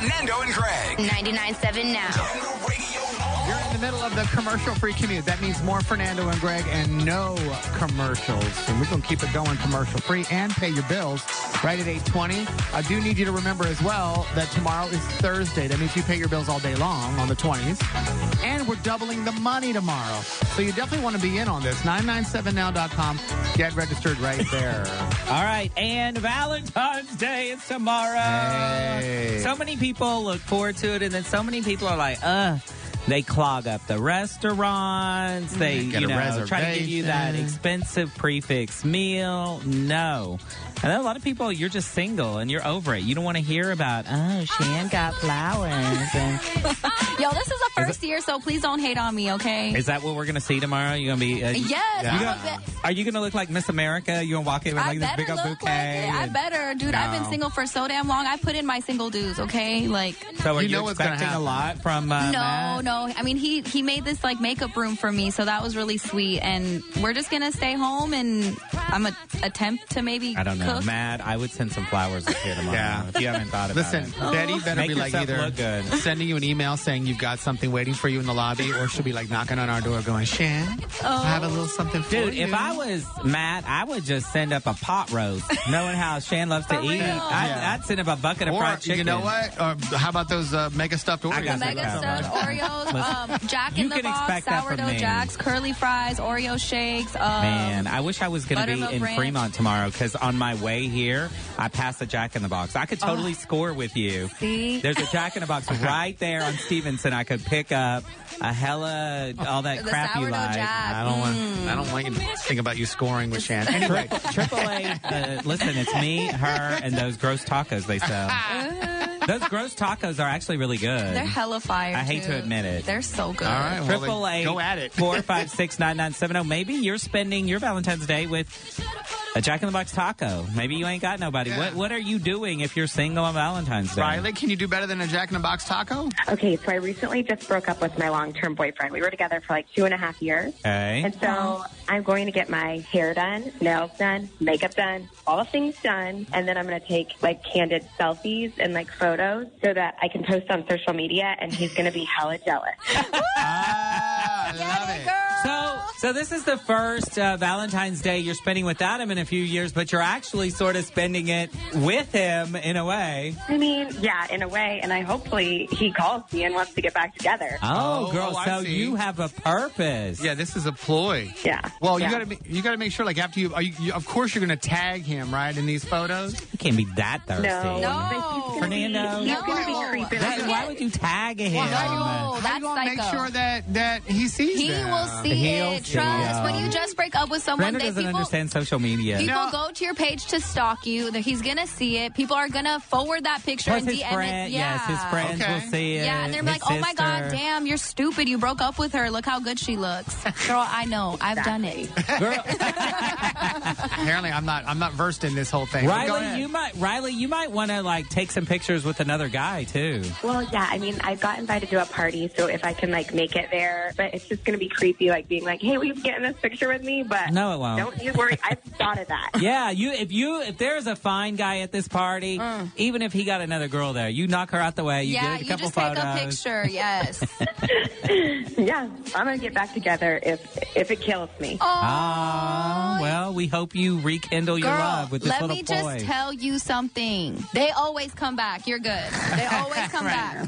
Fernando and Greg. 99.7 now. You're in the middle of the commercial-free commute. That means more Fernando and Greg and no commercials. And we're going to keep it going commercial-free and pay your bills right at 8:20. I do need you to remember as well that tomorrow is Thursday. That means you pay your bills all day long on the 20s. And we're doubling the money tomorrow. So you definitely want to be in on this. 997now.com. Get registered right there. All right, and Valentine's Day is tomorrow. Hey. So many people look forward to it, and then so many people are like, they clog up the restaurants. They, Get a try to give you that reservation. expensive prefix meal. No. And then a lot of people, you're just single and you're over it. You don't want to hear about, Shan got flowers. And Yo, this is the first year, so please don't hate on me, okay? is that what we're going to see tomorrow? You're going to be... Yes. Yeah. Are you going to look like Miss America? You going to walk in with I like this better big old look bouquet? like it. I and- better. Dude, I've been No. single for so damn long. I put in my single dues, okay? Like... So are You you, know what's gonna expecting a happen. lot from Matt? No. I mean, he made this like makeup room for me, so that was really sweet. And we're just gonna stay home, and I'm gonna attempt to maybe I don't know. cook. Matt, I would send some flowers up here tomorrow Yeah. if you haven't thought about Listen, it. Betty better Make be like yourself either look good. sending you an email saying you've got something waiting for you in the lobby, or she'll be like knocking on our door going, Shan, I have a little something for Dude, you. if I was Matt, I would just send up a pot roast, knowing how Shan loves to eat. real? I'd send up a bucket of or, fried chicken. you know what? Or how about those mega stuffed Oreos? I got Mega that. stuffed Oreos, Jack You in the can Box, expect that from sourdough me. jacks, curly fries, Oreo shakes. Man, I wish I was going to be Buttermilk in ranch. Fremont tomorrow because on my way here, I passed a Jack in the Box. I could totally score with you. See? There's a Jack in the Box right there on Stevenson. I could pick up a hella, all that The crap you sourdough like. Jack. I don't want you to think about you scoring with Shan. Anyway, AAA, listen, it's me, her, and those gross tacos they sell. Those gross tacos are actually really good. They're hella fire. I hate too. to admit it. They're so good. all right, well, Triple then A, go at it. 456-9970. Maybe you're spending your Valentine's Day with a Jack in the Box taco. Maybe you ain't got nobody. Yeah. What are you doing if you're single on Valentine's Day? Riley, can you do better than a Jack in the Box taco? Okay, so I recently just broke up with my long-term boyfriend. We were together for like 2.5 years. Okay. And so I'm going to get my hair done, nails done, makeup done, all the things done. And then I'm going to take like candid selfies and like photos so that I can post on social media, and he's going to be hella jealous. I love it. So this is the first Valentine's Day you're spending without him in a few years, but you're actually sort of spending it with him in a way. I mean, yeah, in a way. And I hopefully he calls me and wants to get back together. Oh, girl, I so see. you have a purpose. Yeah, this is a ploy. Yeah. Well, Yeah. you gotta make sure, like after you of course you're gonna tag him, right, in these photos. You can't be that thirsty. No. Fernando. He's going to be No. creeping. That- why would you tag him? No, How that's you gonna make psycho. sure that he sees He them? will see He'll it. see Trust. it. When you just break up with someone, Brenda doesn't people understand social media. People No. go to your page to stalk you. He's gonna see it. People are gonna forward that picture Plus and his DM friend, it. Yeah. yes, his friends Okay. will see it. Yeah, and they're his like, "Oh my God, sister. damn, you're stupid. You broke up with her. Look how good she looks." Girl, I know. I've done it. Girl, Apparently, I'm not versed in this whole thing. But go ahead. Riley, you might want to like take some pictures with another guy too. Well, yeah, I mean, I got invited to a party, so if I can, like, make it there, but it's just going to be creepy, like, being like, hey, will you get in this picture with me? But No, it won't. don't you worry. I've thought of that. Yeah, if there's a fine guy at this party, even if he got another girl there, you knock her out the way. You Yeah, get a you couple just photos. take a picture. Yes. Yeah, I'm going to get back together if it kills me. Ah, well, we hope you rekindle your Girl, love with this let little me boy. just tell you something. They always come back. You're good. They always come back.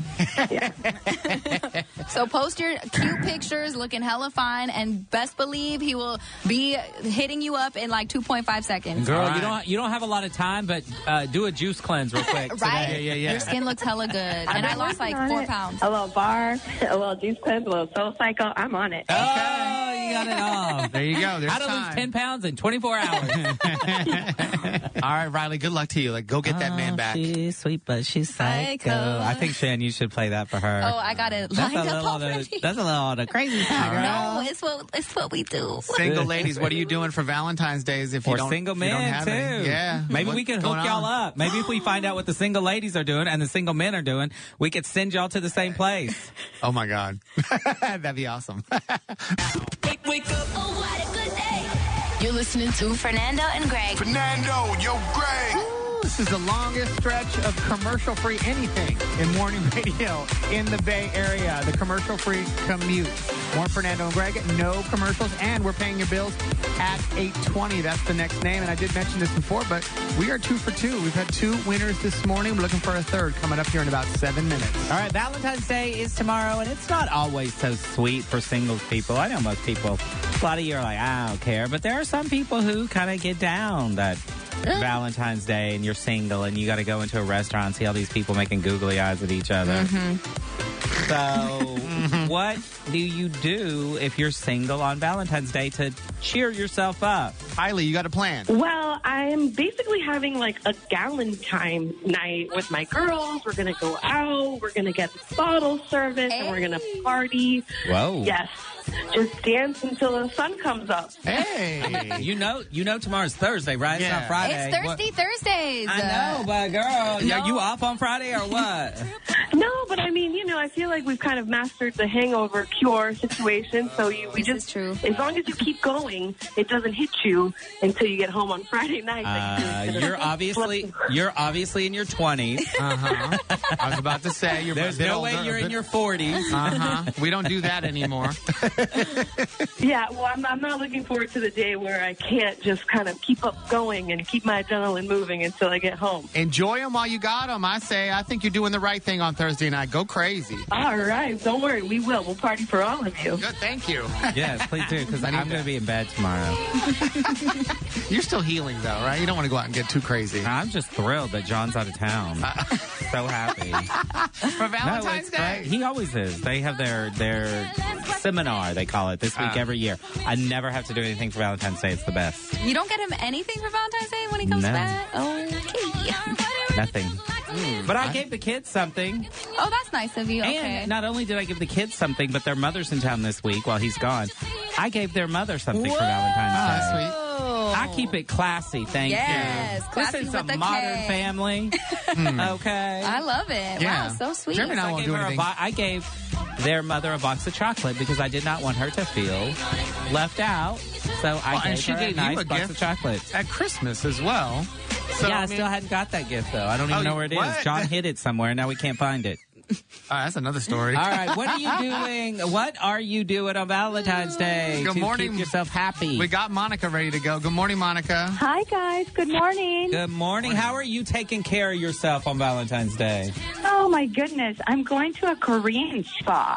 So post your cute pictures looking hella fine, and best believe he will be hitting you up in like 2.5 seconds. Girl, All right. you don't have a lot of time, but do a juice cleanse real quick. Right? today. Yeah. Your skin looks hella good. And I lost like 4 pounds. A little bar, a little juice cleanse, a little soul cycle. I'm on it. Oh, you got it all. There you go. There's How to lose time. 10 pounds in 24 hours. All right, Riley. Good luck to you. Like, go get that man back. She's sweet, but she's psycho. Psycho. I think, Shan, you should play that for her. Oh, I got it that's lined a up little already. that's a little on the crazy side, girl. No, it's what we do. Single ladies, what are you doing for Valentine's Days if you Or don't? single if you don't men, have too. any? Yeah. Maybe What's we can going hook y'all on? up. Maybe if we find out what the single ladies are doing and the single men are doing, we could send y'all to the same place. Oh my God, that'd be awesome. Wake up. Oh, what a good day. You're listening to Fernando and Greg. Fernando, yo, Greg. This is the longest stretch of commercial-free anything in morning radio in the Bay Area. The commercial-free commute. More Fernando and Greg, no commercials, and we're paying your bills at 8:20. That's the next name, and I did mention this before, but we are 2 for 2. We've had 2 winners this morning. We're looking for a third coming up here in about 7 minutes. All right, Valentine's Day is tomorrow, and it's not always so sweet for singles people. I know most people, a lot of you are like, I don't care, but there are some people who kind of get down that Valentine's Day and you're single and you got to go into a restaurant and see all these people making googly eyes at each other. So what do you do if you're single on Valentine's Day to cheer yourself up? Kylie, you got a plan? Well, I'm basically having like a Galentine night with my girls. We're going to go out. We're going to get bottle service and we're going to party. Whoa. Yes. Just dance until the sun comes up. Hey. You know tomorrow's Thursday, right? Yeah. It's not Friday. It's Thirsty Thursdays. I know, but girl, No. are you off on Friday or what? No, but I mean, I feel like we've kind of mastered the hangover cure situation. So This is true. as long as you keep going, it doesn't hit you until you get home on Friday night. You're obviously in your 20s. Uh-huh. I was about to say, you're There's a bit no way older, you're a in bit- your 40s. Uh-huh. We don't do that anymore. Yeah, well, I'm not looking forward to the day where I can't just kind of keep up going and keep my adrenaline moving until I get home. Enjoy them while you got them. I think you're doing the right thing on Thursday night. Go crazy. All right, don't worry, we will. We'll party for all of you. Good, thank you. Yes, please do, because I I'm need going to be in bed tomorrow. You're still healing, though, right? You don't want to go out and get too crazy. I'm just thrilled that John's out of town. So happy. For Valentine's Day. Great. He always is. They have their seminar, they call it, this week every year. I never have to do anything for Valentine's Day. It's the best. You don't get him anything for Valentine's Day when he comes No. back? Okay. Nothing. But I gave the kids something. Oh, that's nice of you. Okay. And not only did I give the kids something, but their mother's in town this week while he's gone. I gave their mother something for Valentine's Day. Sweet. I keep it classy, thank Yes, you. classy This is with a a modern K. family. Okay. I love it. Yeah. Wow, so sweet. Jeremy and I I won't gave, do her anything. I gave their mother a box of chocolate because I did not want her to feel left out. So I and gave she her gave a you nice a box gift. of chocolate. At Christmas as well. So, Yeah, I mean, still hadn't got that gift, though. I don't even Oh, know where it is. what? John hid it somewhere. Now we can't find it. that's another story. All right, what are you doing? What are you doing on Valentine's Day Good to morning. keep yourself happy? We got Monica ready to go. Good morning, Monica. Hi, guys. Good morning. Good morning. How are you taking care of yourself on Valentine's Day? Oh, my goodness. I'm going to a Korean spa.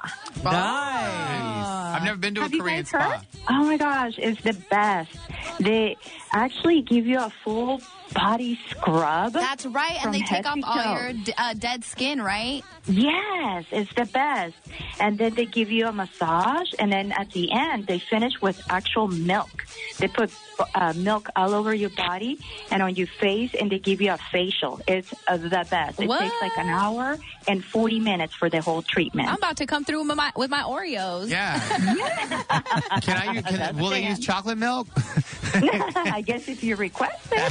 Nice. I've never been to Have a you Korean guys spa. heard? Oh, my gosh. It's the best. They actually give you a full body scrub. That's right. From And they take head off to all toe. your dead skin, right? Yes, it's the best. And then they give you a massage, and then at the end, they finish with actual milk. They put milk all over your body and on your face, and they give you a facial. It's the best. It What? takes like an hour and 40 minutes for the whole treatment. I'm about to come through with my Oreos. Yeah. Will they use chocolate milk? I guess if you request it.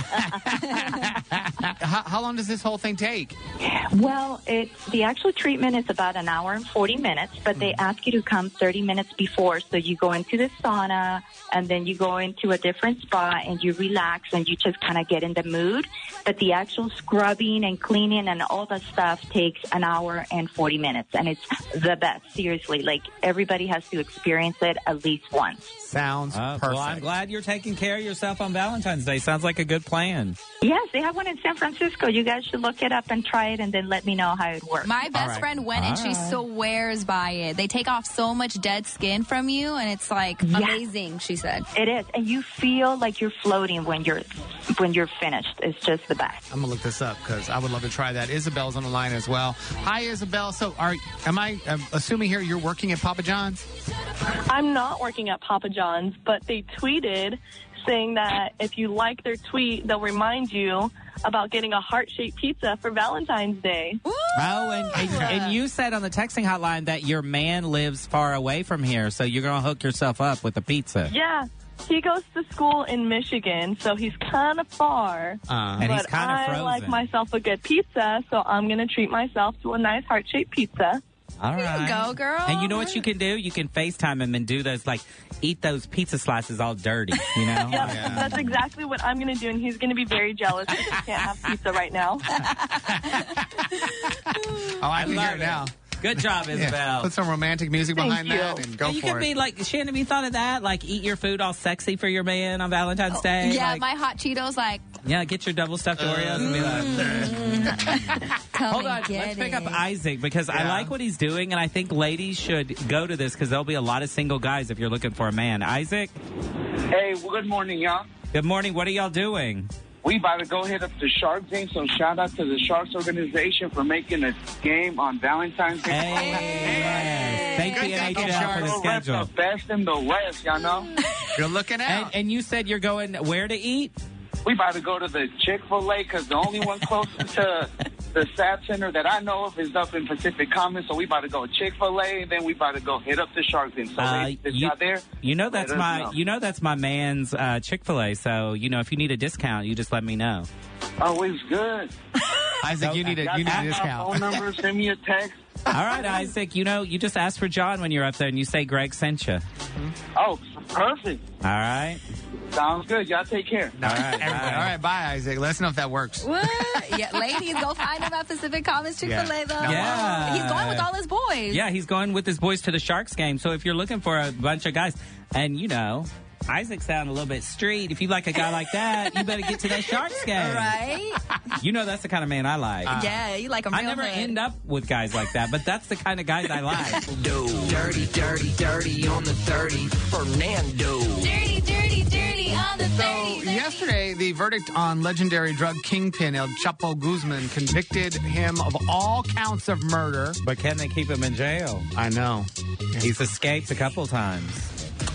How long does this whole thing take? Well, the actual treatment is about an hour and 40 minutes, but they ask you to come 30 minutes before. So you go into the sauna, and then you go into a different spa, and you relax, and you just kind of get in the mood. But the actual scrubbing and cleaning and all that stuff takes an hour and 40 minutes, and it's the best. Seriously, like everybody has to experience it at least once. Sounds perfect. Well, I'm glad you're taking care of yourself on Valentine's Day. Sounds like a good plan. Yes, they have one in San Francisco. You guys should look it up and try it, and then let me know how it works. My best right. friend went and she swears by it. They take off so much dead skin from you, and it's like amazing, she said. It is, and you feel like you're floating when you're finished. It's just the best. I'm going to look this up because I would love to try that. Isabel's on the line as well. Hi, Isabel. So am I assuming here you're working at Papa John's? I'm not working at Papa John's, but they tweeted saying that if you like their tweet, they'll remind you about getting a heart-shaped pizza for Valentine's Day. Oh, and you said on the texting hotline that your man lives far away from here, so you're going to hook yourself up with a pizza. Yeah, he goes to school in Michigan, so he's kind of far. And he's But kind of I frozen. like myself a good pizza, so I'm going to treat myself to a nice heart-shaped pizza. All There right. you go, girl. And you know what you can do? You can FaceTime him and do those, like, eat those pizza slices all dirty, you know? Yep, that's exactly what I'm going to do, and he's going to be very jealous because he can't have pizza right now. Oh, I can hear love it now. Good job, Yeah. Isabel. Put some romantic music Thank behind you. that and go you for could it. be like, Shannon, have you thought of that? Like, eat your food all sexy for your man on Valentine's Day? Yeah, Like, my hot Cheetos, like, yeah, get your double stuffed Oreos and be like, come hold on, and get let's pick up it. Isaac because I Yeah. like what he's doing, and I think ladies should go to this because there'll be a lot of single guys if you're looking for a man. Isaac, Hey, well, good morning, y'all. good morning. What are y'all doing? We about to go hit up the Sharks game, so shout out to the Sharks organization for making a game on Valentine's Day. Hey, yes. Thank Good you, thinking, NHL, for Sharks. the Go rep schedule. the best in the West, y'all know? You're looking out. And you said you're going where to eat? We about to go to the Chick-fil-A because the only one closest to the SAP Center that I know of is up in Pacific Commons, so we about to go Chick-fil-A, and then we about to go hit up the Sharks game. So if y'all there, You know that's let us know. that's my man's Chick-fil-A. So if you need a discount, you just let me know. Always good. Isaac, you need a Y'all got my discount. phone number, send me a text. All right, Isaac. You just ask for John when you're up there, and you say Greg sent you. Oh, perfect. All right. Sounds good. Y'all take care. All right. Everybody. All right, bye, Isaac. Let us know if that works. What? Yeah, ladies, go find him at Pacific Commons Chick-fil-A, though. Yeah. He's going with all his boys. Yeah, he's going with his boys to the Sharks game. So if you're looking for a bunch of guys, and Isaac sound a little bit street. If you like a guy like that, you better get to that Sharks game. Right? That's the kind of man I like. Yeah, you like him I real never good. end up with guys like that, but that's the kind of guys I like. Dirty, dirty, dirty on the 30. Fernando. Dirty, dirty, dirty on the 30. Yesterday, the verdict on legendary drug kingpin El Chapo Guzman convicted him of all counts of murder. But can they keep him in jail? I know. He's escaped a couple times.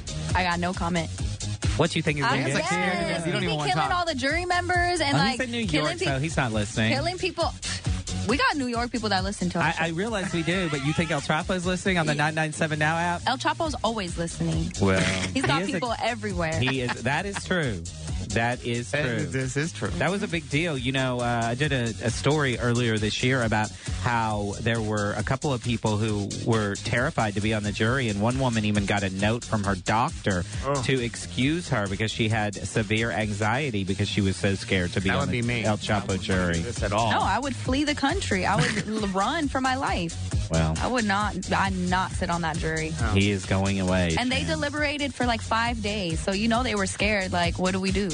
I got no comment. What you think he's going I'm to get? yes. You don't He even be wanna killing talk. all the jury members and He's in New York, so he's not listening. killing people. We got New York people that listen to us. I realize we do, but you think El Chapo is listening on the 997 Now app? El Chapo's always listening. Well, He's got people everywhere. He is. That is true. That is true. This is true. That was a big deal. I did a story earlier this year about how there were a couple of people who were terrified to be on the jury, and one woman even got a note from her doctor to excuse her because she had severe anxiety because she was so scared to be That on would the be me. El Chapo jury. This at all. No, I would flee the country. I would run for my life. Well, I would not. I'd not sit on that jury. he is going away. And they deliberated for like 5 days, so they were scared. Like, what do we do?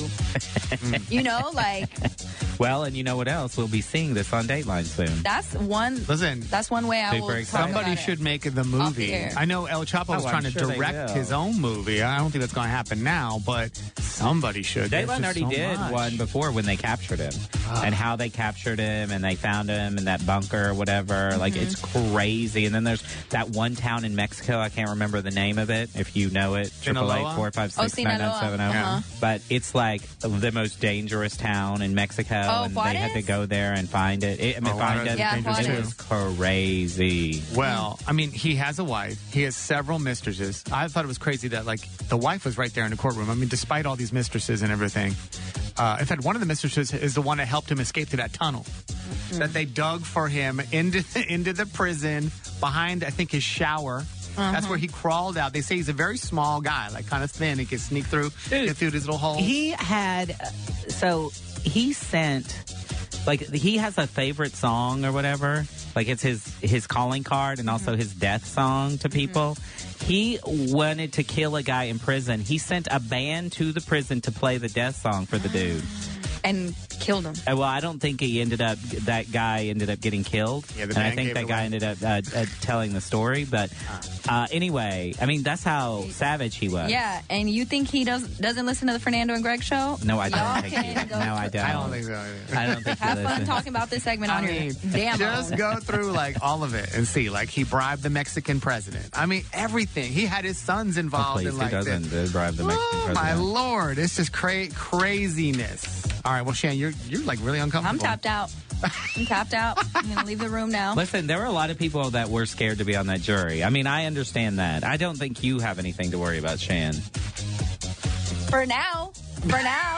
Well, and you know what else? We'll be seeing this on Dateline soon. That's one. Listen, That's one way I Super will. excited. talk somebody about should it. make the Off movie. the air. I know El Chapo was Oh, trying I'm to sure they direct will. his own movie. I don't think that's going to happen now, but somebody should. There's Dateline just already so did much. one before when they captured him and how they captured him and they found him in that bunker or whatever. Like, it's crazy. And then there's that one town in Mexico. I can't remember the name of it. If you know it, Sinaloa? 888-456-9970. Uh-huh. But it's like the most dangerous town in Mexico. Oh, and they had to Juarez? go there and find it. Find it. Yeah, It Juarez. is crazy. Well, I mean, he has a wife. He has several mistresses. I thought it was crazy that, the wife was right there in the courtroom. I mean, despite all these mistresses and everything. In fact, one of the mistresses is the one that helped him escape to that tunnel that they dug for him into the prison behind, I think, his shower. That's where he crawled out. They say he's a very small guy, kind of thin. He can sneak through, get through these little holes. He had, he sent, he has a favorite song or whatever. It's his calling card and also his death song to people. He wanted to kill a guy in prison. He sent a band to the prison to play the death song for the dude. And killed him. Well, I don't think that guy ended up getting killed. Yeah, the and I band think gave that it guy away. ended up telling the story. But anyway, I mean, that's how savage he was. Yeah, and you think he doesn't listen to the Fernando and Greg show? No, I Y'all don't think can he. go No, I to- don't. I don't think so. either. I don't think he Have fun listens. talking about this segment on your damn just own. go through all of it and see. He bribed the Mexican president. I mean, everything. He had his sons Oh, involved please, in who doesn't bribe the Mexican Oh president? my Lord! It's just craziness. All right, well, Shan, you're really uncomfortable. I'm tapped out. I'm going to leave the room now. Listen, there were a lot of people that were scared to be on that jury. I mean, I understand that. I don't think you have anything to worry about, Shan. For now.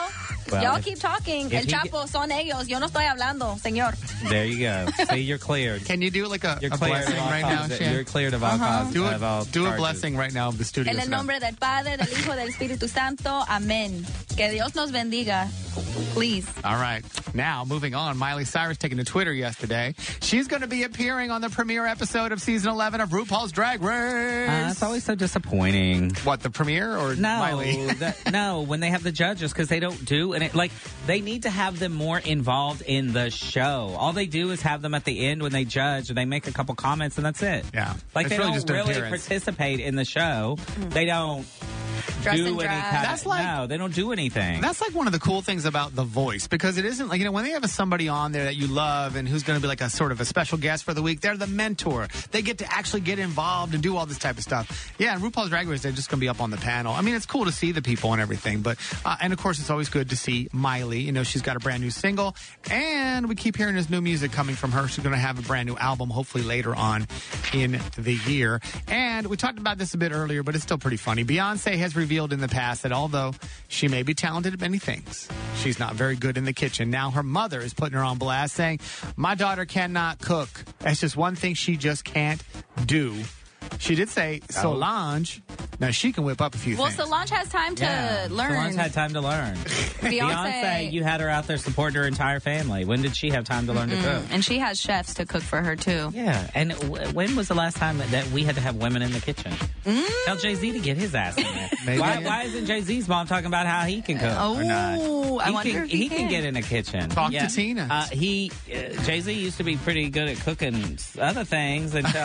Well, Y'all keep talking. El Chapo son ellos. Yo no estoy hablando, señor. There you go. See, you're cleared. Can you do like a You're blessing right now, Shan? You're cleared of all causes. Do a blessing right now of the studio. En el nombre del Padre, del Hijo, del Espíritu Santo. Amén. Que Dios nos bendiga. Please. All right. Now, moving on, Miley Cyrus taking to Twitter yesterday. She's going to be appearing on the premiere episode of season 11 of RuPaul's Drag Race. It's always so disappointing. What, the premiere or Miley? No, when they have the judges, because they don't do and they need to have them more involved in the show. All they do is have them at the end when they judge and they make a couple comments and that's it. Yeah. Like it's they really don't just really appearance. participate in the show. They don't Dress do and any drag. kind That's like- no, they don't do anything. That's like one of the cool things about The Voice, because it isn't like, when they have somebody on there that you love and who's going to be like a sort of a special guest for the week, they're the mentor. They get to actually get involved and do all this type of stuff. Yeah, and RuPaul's Drag Race, they're just going to be up on the panel. I mean, it's cool to see the people and everything, but, and of course, it's always good to see Miley. You know, she's got a brand new single, and we keep hearing this new music coming from her. She's going to have a brand new album, hopefully later on in the year. And we talked about this a bit earlier, but it's still pretty funny. Beyonce has revealed in the past that although she may be talented at many things, she's not very good in the kitchen. Now her mother is putting her on blast, saying, "My daughter cannot cook. That's just one thing she just can't do." She did say Solange. Now she can whip up a few Well, things. Solange has time to learn. Solange had time to learn. Beyonce, you had her out there supporting her entire family. When did she have time to learn to cook? And she has chefs to cook for her, too. Yeah, and when was the last time that we had to have women in the kitchen? Tell Jay-Z to get his ass in there. Maybe. Why isn't Jay-Z's mom talking about how he can cook or not? I wonder if he can get in a kitchen. Talk to Tina. Jay-Z used to be pretty good at cooking other things until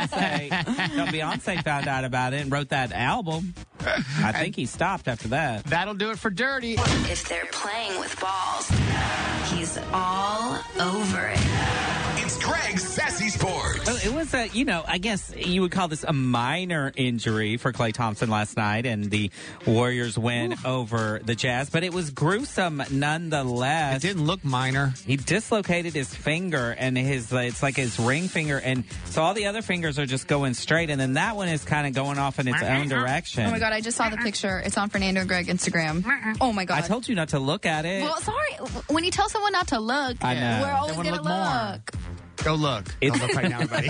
Beyonce found out about it and wrote that album. I think he stopped after that. That'll do it for Dirty. If they're playing with balls, he's all over it. It's Greg's Sassy Sports. Well, it was I guess you would call this a minor injury for Klay Thompson last night, and the Warriors win over the Jazz, but it was gruesome nonetheless. It didn't look minor. He dislocated his finger, and it's like his ring finger, and so all the other fingers are just going straight, and then that one is kind of going off in its own direction. Oh my God, I just saw the picture. It's on Fernando and Greg Instagram. Oh my God. I told you not to look at it. Well, sorry. When you tell someone not to look, I know. we're always They going to wanna look. Go look. Go look right now, everybody.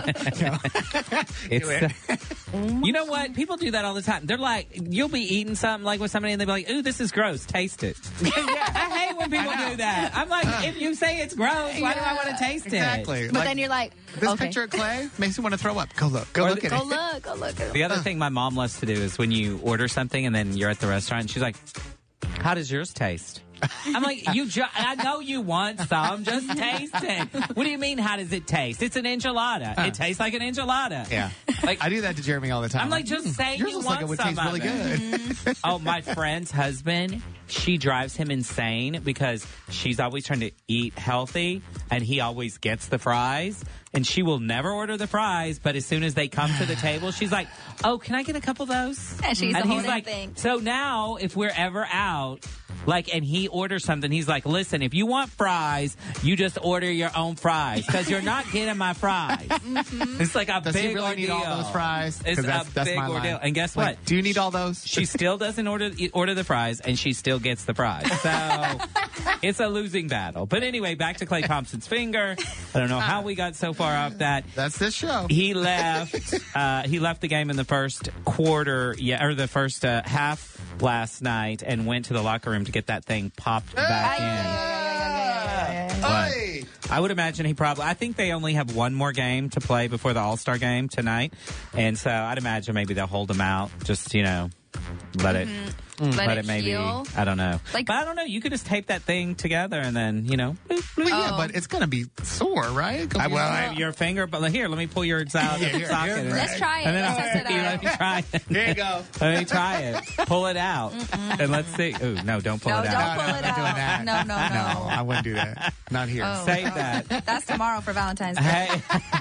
You know what? People do that all the time. They're like, you'll be eating something like with somebody and they'll be like, ooh, this is gross. Taste it. I hate when people do that. I'm like, if you say it's gross, why do I want to taste it? Exactly. But then you're like, This okay. picture of Clay makes me want to throw up. Go look. Go look at it. Go look. Go look. The other thing my mom loves to do is when you order something and then you're at the restaurant and she's like, how does yours taste? I'm like, I know you want some. Just taste it. What do you mean, how does it taste? It's an enchilada. It tastes like an enchilada. Yeah. Like, I do that to Jeremy all the time. I'm like, just say yours you looks want like it would some taste really of good. Oh, my friend's husband, she drives him insane because she's always trying to eat healthy and he always gets the fries. And she will never order the fries, but as soon as they come to the table, she's like, oh, can I get a couple of those? And she's and the whole he's like, thing. so now if we're ever out, and he orders something, he's like, listen, if you want fries, you just order your own fries because you're not getting my fries. It's like a Does big he really ordeal. need all those fries? It's 'Cause that's big my ordeal. line. And guess Like, what? do you need all those? She still doesn't order the fries, and she still gets the fries. So it's a losing battle. But anyway, back to Klay Thompson's finger. I don't know how we got so far off that. That's this show. He left. He left the game in the first quarter, or the first half last night, and went to the locker room to get that thing popped back in. But I would imagine I think they only have one more game to play before the All-Star game tonight. And so I'd imagine maybe they'll hold him out. Just, let it Let it maybe heal. I don't know. Like- but I don't know. You could just tape that thing together and then Well, yeah, but it's gonna be sore, right? your finger. But here, let me pull yours out of the Here, socket. here, Let's try it. And then Let's test it let out. me try it. Here you go. Let me try it. Pull it out and let's see. Ooh, no, don't pull No, it don't out. pull it I'm not doing out. that. No, no, no. No, I wouldn't do that. Not here. Oh. Save that. That's tomorrow for Valentine's Day. Hey.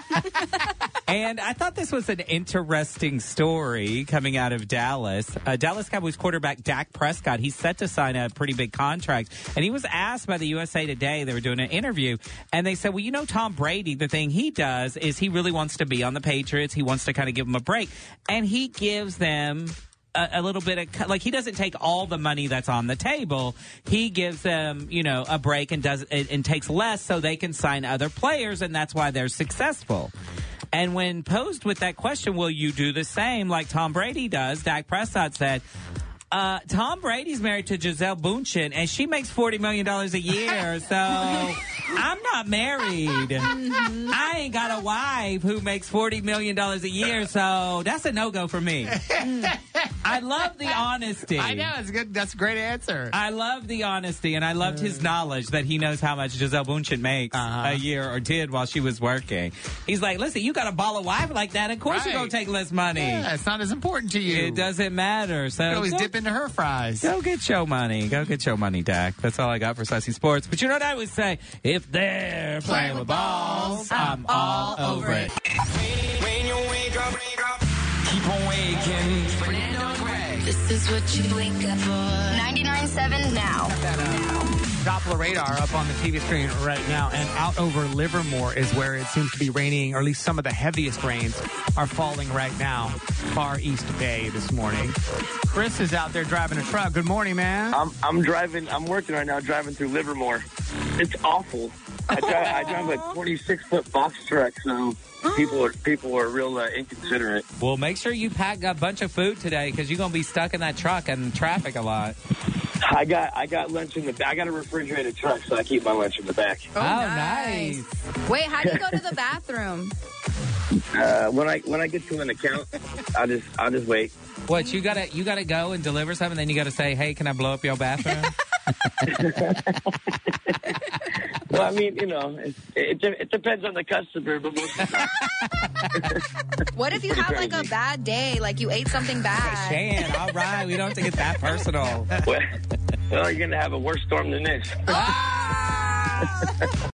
And I thought this was an interesting story coming out of Dallas. Dallas Cowboys quarterback Dak Prescott, he's set to sign a pretty big contract. And he was asked by the USA Today, they were doing an interview, and they said, well, Tom Brady, the thing he does is he really wants to be on the Patriots. He wants to kind of give them a break. And he gives them a little bit of, like, he doesn't take all the money that's on the table. He gives them, a break and takes less so they can sign other players, and that's why they're successful. And when posed with that question, will you do the same like Tom Brady does, Dak Prescott said, Tom Brady's married to Gisele Bündchen, and she makes $40 million a year, so I'm not married. I ain't got a wife who makes $40 million a year, so that's a no-go for me. I love the honesty. I know, it's good. That's a great answer. I love the honesty, and I loved his knowledge that he knows how much Gisele Bündchen makes a year, or did while she was working. He's like, listen, you got a ball of wife like that, of course you're going to take less money. Yeah, it's not as important to you. It doesn't matter. So you can always dip into her fries. Go get your money. Go get your money, Dak. That's all I got for Sassy Sports. But you know what I would say? If they're playing with balls, I'm all over it. When you wake up, keep on waking. Fernando and Greg. This is what you wake up for. 99.7 now. Doppler radar up on the TV screen right now, and out over Livermore is where it seems to be raining, or at least some of the heaviest rains are falling right now. Far East Bay this morning. Chris is out there driving a truck. Good morning, man. I'm working right now, driving through Livermore. It's awful. I drive a 26-foot box truck, so people are real inconsiderate. Well, make sure you pack a bunch of food today, because you're going to be stuck in that truck and traffic a lot. I got lunch in the back. I got a refrigerated truck, so I keep my lunch in the back. Oh, nice. Wait, how do you go to the bathroom? When I get to an account, I'll just wait. What, you gotta go and deliver something, then you gotta say, hey, can I blow up your bathroom? Well, I mean, it depends on the customer, but most of the time. What if you have like a bad day, like you ate something bad? Shan, all right, we don't have to get that personal. Well, you're gonna have a worse storm than this.